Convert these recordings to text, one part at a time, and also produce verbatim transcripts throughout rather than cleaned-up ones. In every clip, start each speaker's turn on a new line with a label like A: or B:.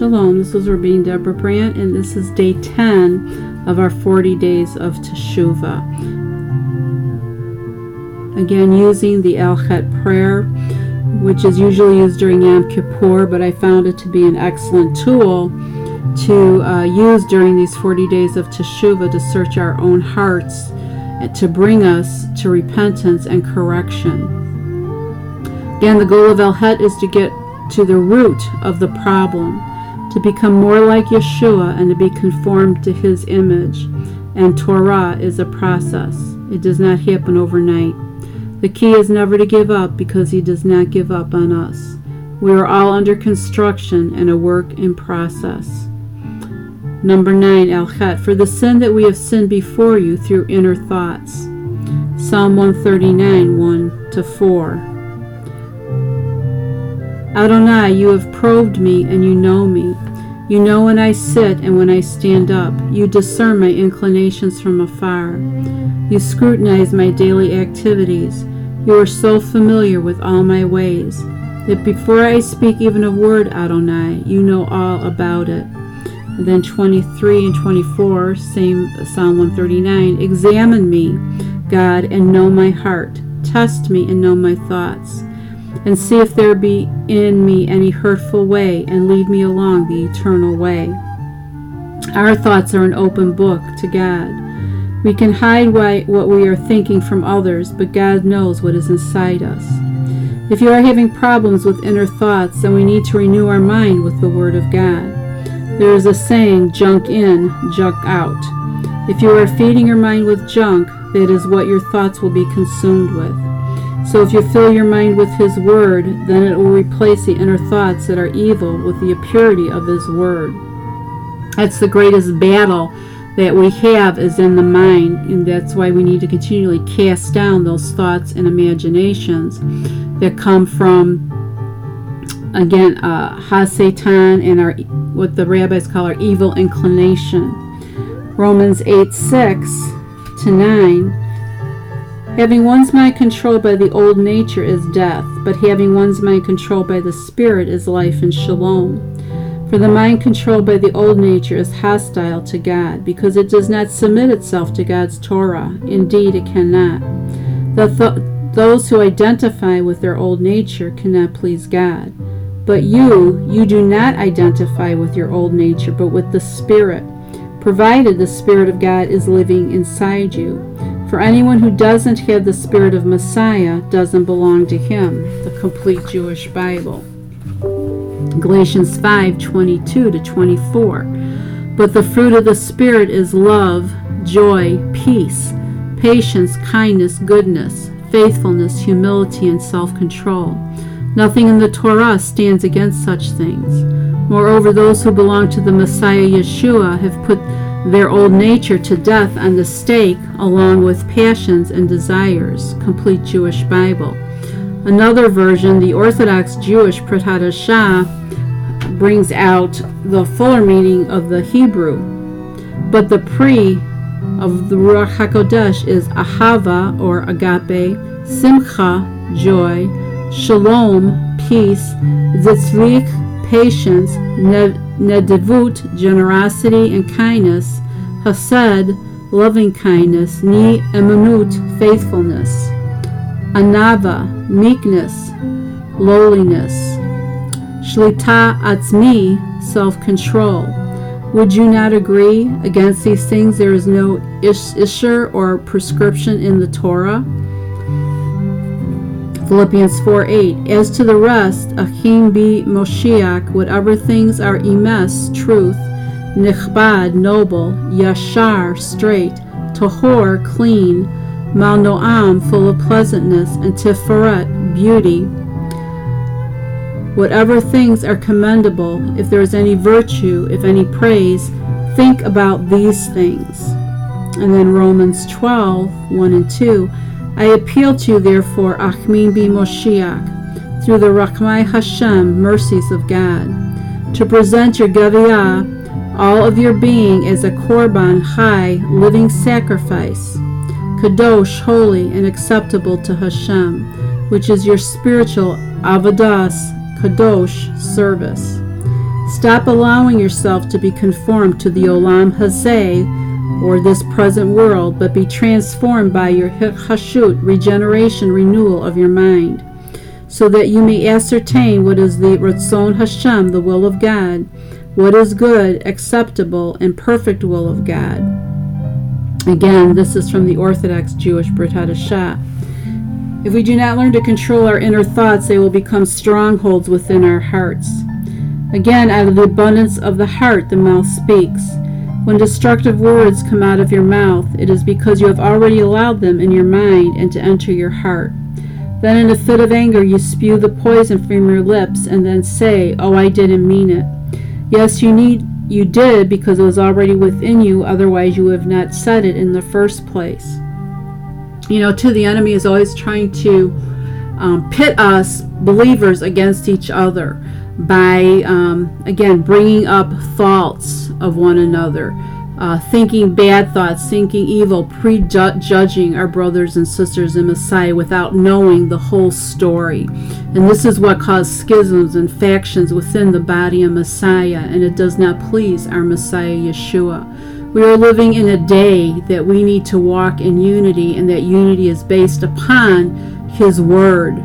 A: Shalom. This is Rabbi Deborah Brandt, and this is day ten of our forty days of Teshuvah. Again, using the El Chet prayer, which is usually used during Yom Kippur, but I found it to be an excellent tool to uh, use during these forty days of Teshuvah to search our own hearts, to bring us to repentance and correction. Again, the goal of El Chet is to get to the root of the problem, to become more like Yeshua and to be conformed to his image. And Torah is a process. It does not happen overnight. The key is never to give up, because he does not give up on us. We are all under construction and a work in process. Number nine, El Chet, for the sin that we have sinned before you through inner thoughts. Psalm one thirty-nine, one to four. Adonai, you have probed me and you know me. You know when I sit and when I stand up. You discern my inclinations from afar. You scrutinize my daily activities. You are so familiar with all my ways that before I speak even a word, Adonai, you know all about it. And then twenty-three and twenty-four, same Psalm one thirty-nine, examine me, God, and know my heart. Test me and know my thoughts, and see if there be in me any hurtful way, and lead me along the eternal way. Our thoughts are an open book to God. We can hide why, what we are thinking from others, but God knows what is inside us. If you are having problems with inner thoughts, then we need to renew our mind with the Word of God. There is a saying, junk in, junk out. If you are feeding your mind with junk, that is what your thoughts will be consumed with. So if you fill your mind with his word, then it will replace the inner thoughts that are evil with the purity of his word. That's the greatest battle that we have, is in the mind, and that's why we need to continually cast down those thoughts and imaginations that come from, again, uh, Ha-Satan, and our, what the rabbis call our evil inclination. Romans eight, six to nine. Having one's mind controlled by the old nature is death, but having one's mind controlled by the Spirit is life and shalom. For the mind controlled by the old nature is hostile to God, because it does not submit itself to God's Torah. Indeed, it cannot. The th- those who identify with their old nature cannot please God. But you, you do not identify with your old nature, but with the Spirit, provided the Spirit of God is living inside you. For anyone who doesn't have the Spirit of Messiah doesn't belong to him. The Complete Jewish Bible. Galatians five, twenty-two to twenty-four. But the fruit of the Spirit is love, joy, peace, patience, kindness, goodness, faithfulness, humility, and self-control. Nothing in the Torah stands against such things. Moreover, those who belong to the Messiah Yeshua have put their old nature to death on the stake, along with passions and desires. Complete Jewish Bible. Another version, the Orthodox Jewish Brit Hadashah, brings out the fuller meaning of the Hebrew. But the pre of the Ruach HaKodesh is ahava, or agape, simcha, joy, shalom, peace, zitzlik, patience, nedivut, generosity and kindness, hased, loving kindness, ni emunut, faithfulness, anava, meekness, lowliness, shlita atzmi, self-control. Would you not agree? Against these things there is no ish- ishur or prescription in the Torah. Philippians four, eight. As to the rest, achim bi Moshiach, whatever things are emes, truth, nichbad, noble, yashar, straight, tahor, clean, malnoam, full of pleasantness, and tiferet, beauty. Whatever things are commendable, if there is any virtue, if any praise, think about these things. And then Romans twelve, one and two. I appeal to you, therefore, Achmin bi Moshiach, through the Rachmai Hashem, mercies of God, to present your Gaviyah, all of your being, as a korban, high, living sacrifice, kadosh, holy, and acceptable to Hashem, which is your spiritual avodas, kadosh, service. Stop allowing yourself to be conformed to the Olam Hazeh, or this present world, but be transformed by your Hashut, regeneration, renewal of your mind, so that you may ascertain what is the Ratzon Hashem, the will of God, what is good, acceptable, and perfect will of God. Again, this is from the Orthodox Jewish Brit Hadashah. If we do not learn to control our inner thoughts, they will become strongholds within our hearts. Again, out of the abundance of the heart, the mouth speaks. When destructive words come out of your mouth, it is because you have already allowed them in your mind and to enter your heart. Then in a fit of anger you spew the poison from your lips and then say, "Oh, I didn't mean it." Yes, you need you did because it was already within you, otherwise you would have not said it in the first place. You know, too, the enemy is always trying to um, pit us, believers, against each other by, um, again, bringing up thoughts of one another, uh, thinking bad thoughts, thinking evil, prejudging our brothers and sisters in Messiah without knowing the whole story. And this is what caused schisms and factions within the body of Messiah, and it does not please our Messiah Yeshua. We are living in a day that we need to walk in unity, and that unity is based upon His Word.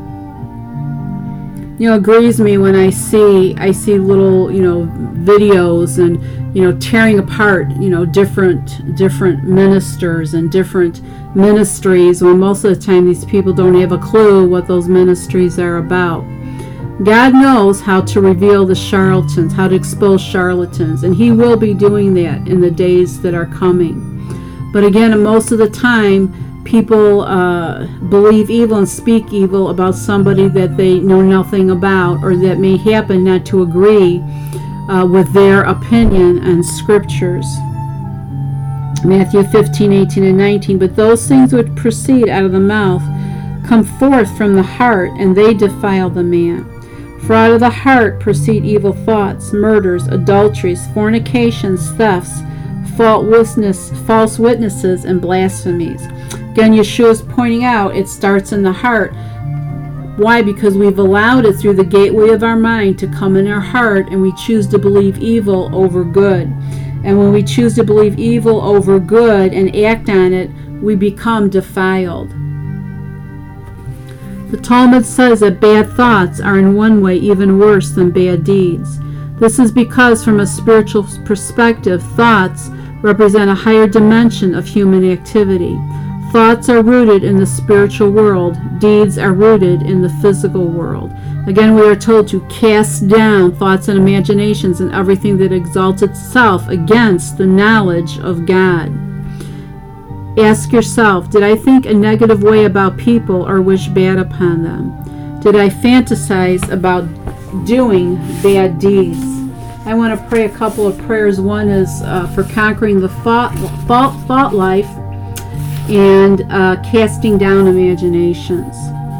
A: You know, it grieves me when I see I see little, you know, videos and, you know, tearing apart, you know, different different ministers and different ministries, when most of the time these people don't have a clue what those ministries are about. God knows how to reveal the charlatans, how to expose charlatans, and He will be doing that in the days that are coming. But again, most of the time, people uh, believe evil and speak evil about somebody that they know nothing about, or that may happen not to agree uh, with their opinion and scriptures. Matthew fifteen, eighteen, and nineteen. But those things which proceed out of the mouth come forth from the heart, and they defile the man. For out of the heart proceed evil thoughts, murders, adulteries, fornications, thefts, false witnesses, and blasphemies. Again, Yeshua is pointing out it starts in the heart. Why? Because we've allowed it through the gateway of our mind to come in our heart, and we choose to believe evil over good. And when we choose to believe evil over good and act on it, we become defiled. The Talmud says that bad thoughts are in one way even worse than bad deeds. This is because from a spiritual perspective, thoughts represent a higher dimension of human activity. Thoughts are rooted in the spiritual world. Deeds are rooted in the physical world. Again, we are told to cast down thoughts and imaginations and everything that exalts itself against the knowledge of God. Ask yourself, did I think a negative way about people or wish bad upon them? Did I fantasize about doing bad deeds? I want to pray a couple of prayers. One is uh, for conquering the thought, thought, thought life, and uh, casting down imaginations.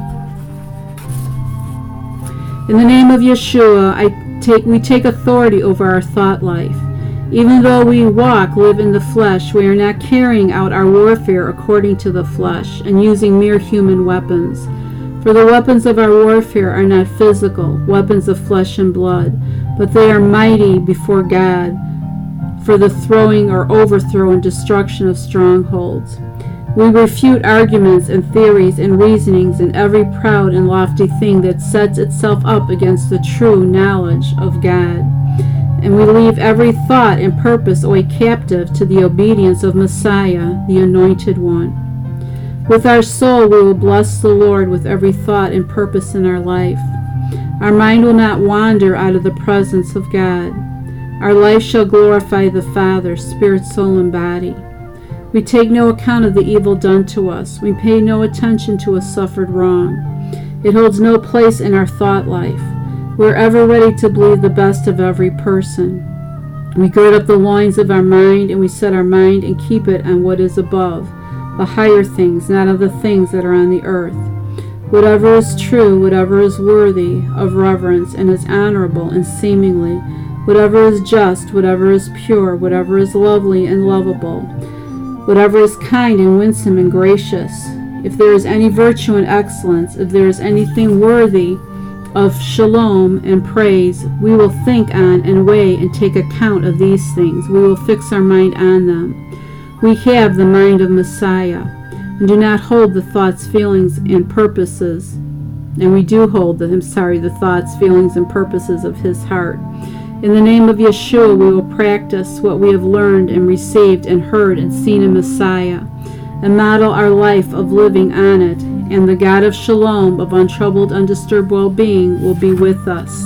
A: In the name of Yeshua, I take, we take authority over our thought life. Even though we walk, live in the flesh, we are not carrying out our warfare according to the flesh and using mere human weapons. For the weapons of our warfare are not physical, weapons of flesh and blood, but they are mighty before God for the throwing or overthrow and destruction of strongholds. We refute arguments and theories and reasonings and every proud and lofty thing that sets itself up against the true knowledge of God. And we leave every thought and purpose away captive to the obedience of Messiah, the Anointed One. With our soul we will bless the Lord with every thought and purpose in our life. Our mind will not wander out of the presence of God. Our life shall glorify the Father, spirit, soul, and body. We take no account of the evil done to us. We pay no attention to a suffered wrong. It holds no place in our thought life. We're ever ready to believe the best of every person. We gird up the loins of our mind, and we set our mind and keep it on what is above, the higher things, not of the things that are on the earth. Whatever is true, whatever is worthy of reverence and is honorable and seemingly, whatever is just, whatever is pure, whatever is lovely and lovable, whatever is kind and winsome and gracious, if there is any virtue and excellence, if there is anything worthy of shalom and praise, we will think on and weigh and take account of these things. We will fix our mind on them. We have the mind of Messiah, and do not hold the thoughts, feelings, and purposes. And we do hold the, I'm sorry, the thoughts, feelings, and purposes of his heart. In the name of Yeshua, we will practice what we have learned and received and heard and seen in Messiah, and model our life of living on it, and the God of Shalom, of untroubled, undisturbed well-being, will be with us.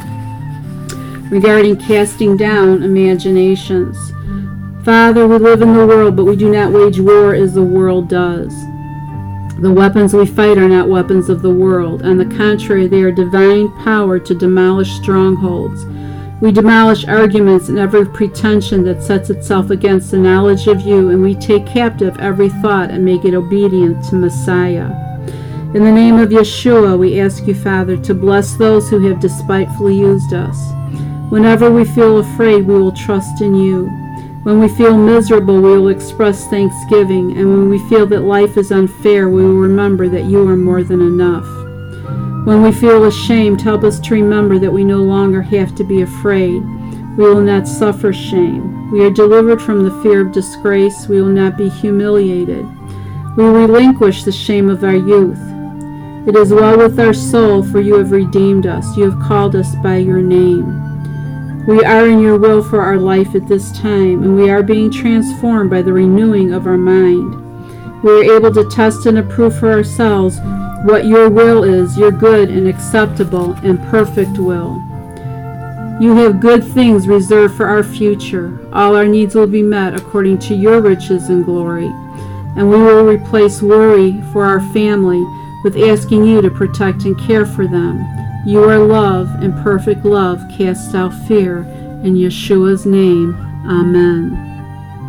A: Regarding casting down imaginations. Father, we live in the world, but we do not wage war as the world does. The weapons we fight are not weapons of the world. On the contrary, they are divine power to demolish strongholds. We demolish arguments and every pretension that sets itself against the knowledge of you, and we take captive every thought and make it obedient to Messiah. In the name of Yeshua, we ask you, Father, to bless those who have despitefully used us. Whenever we feel afraid, we will trust in you. When we feel miserable, we will express thanksgiving, and when we feel that life is unfair, we will remember that you are more than enough. When we feel ashamed, help us to remember that we no longer have to be afraid. We will not suffer shame. We are delivered from the fear of disgrace. We will not be humiliated. We relinquish the shame of our youth. It is well with our soul, for you have redeemed us. You have called us by your name. We are in your will for our life at this time, and we are being transformed by the renewing of our mind. We are able to test and approve for ourselves what your will is, your good and acceptable and perfect will. You have good things reserved for our future. All our needs will be met according to your riches and glory, and we will replace worry for our family with asking you to protect and care for them. You are love, and perfect love casts out fear. In Yeshua's name, amen.